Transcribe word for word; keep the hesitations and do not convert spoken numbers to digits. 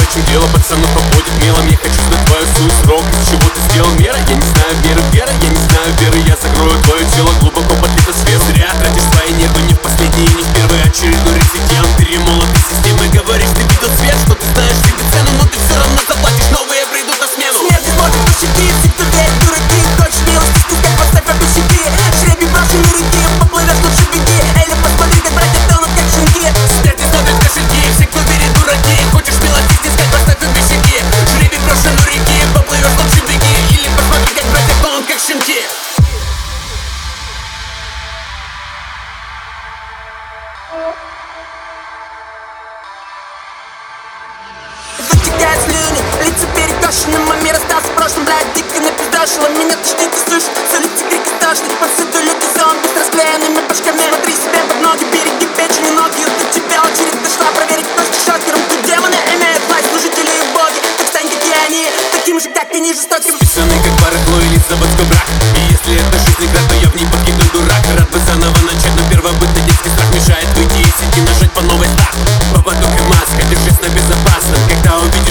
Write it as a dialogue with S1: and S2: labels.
S1: в чем дело, пацанов обводит мелом. Я хочу знать твою суть, срок, из чего ты сделал мера. Я не знаю веры, вера, я не знаю веры. Я закрою твое тело, глубоко подлито свет. Зря тратишь свои нервы, не в последний и не в первый. Очередной рецидент, перемолотый системой. Говоришь, ты видел свет, что ты знаешь себе цену, но ты все равно заплатишь, новые придут на смену.
S2: Смерти смотрит по щеке, все, кто верит, дураки. Хочешь милости стискать, поставь обе щеки. Жребий брошенный реки, поплывешь, лучше беги. Эля, посмотри, как братья тонут, как щенки.
S1: Смерти смотрят кошельки, все, кто верит, дураки. Хочешь милости стискать, поставь обе щеки. Жребий брошенный реки, поплывешь, лучше беги. Или посмотри, как братья тонут, как щенки.
S2: Вытекают слюни, лица перекошены. Мой мир остался в прошлом, блядь, дико напиздашила. Меня тошнит и слышит, с улицы крики стошны. Повсюду люди зомби с расклеенными башками. Смотри себе под ноги, береги печени, ноги. До тебя очередь дошла, проверить точки шокером. Тут демоны имеют власть, служители и боги. Так стань, как и они, таким же, как и не жестоким.
S1: Списанный как барахло или заводской брак. И если это жизнь игра, то я в ней погибну, дурак. Рад бы заново начать, но первобытный детский страх мешает выйти и сети, нажать по новой старт. Поводок и маска, держись на безопасном. Когда увидишь